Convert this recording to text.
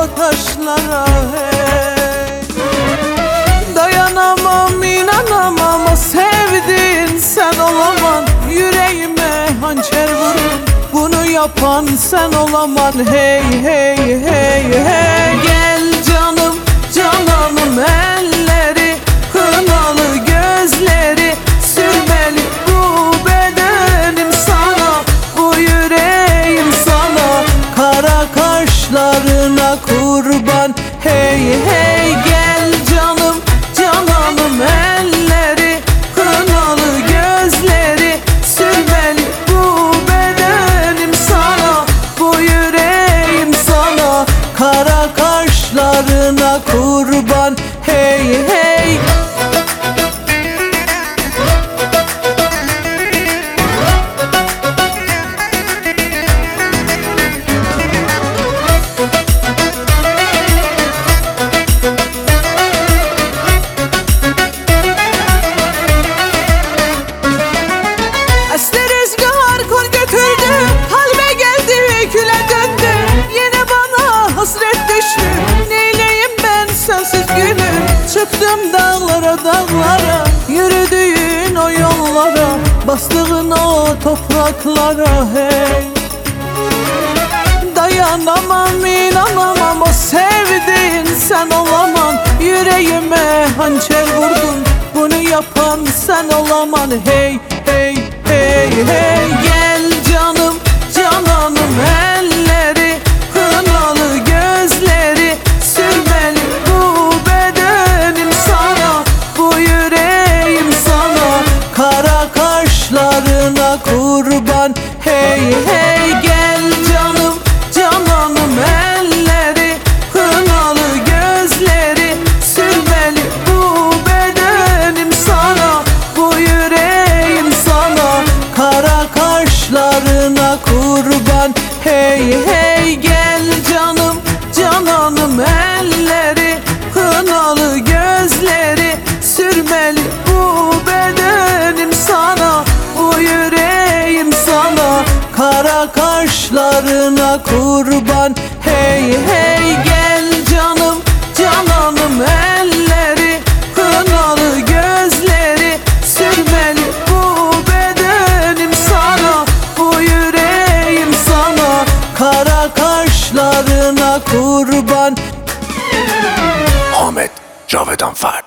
kara kaşlara hey. Dayanamam, inanamam, o sevdiğin sen olaman. Yüreğime hançer vurun, bunu yapan sen olaman. Hey hey hey hey. Gel canım cananım, elleri kınalı, gözleri sürmeli, bu bedenim sana, bu yüreğim sana. Kara kaşlarına kurban hey hey. Gel canım cananım, elleri kınalı, gözleri sürmeli, bu bedenim sana, bu yüreğim sana. Kara kaşlarına kurban hey hey. Esti rüzgar kor götürdü, halime geldi küle döndü. Yine bana hasret düştü, neyleyim ben sensiz gülüm. Çıktım dağlara dağlara, yürüdüğün o yollara, bastığın o topraklara hey. Dayanamam, inanamam, o sevdiğin sen olaman. Yüreğime hançer vurdun, bunu yapan sen olaman. Hey hey hey hey. Gel canım cananım, elleri kınalı, gözleri sürmeli, bu bedenim sana, bu yüreğim sana. Kara kaşlarına kurban hey hey. Gel canım cananım, elleri kınalı, gözleri sürmeli, bu bedenim sana, bu yüreğim sana. Kara kaşlarına kurban hey hey. Gel canım cananım, elleri kınalı, gözleri sürmeli, bu bedenim sana, bu yüreğim sana. Kara kaşlarına kurban hey hey. Gel canım cananım, elleri kınalı, gözleri sürmeli, bu bedenim sana, bu yüreğim sana. Kara kaşlarına kurban. Ahmet Cavedan Fert.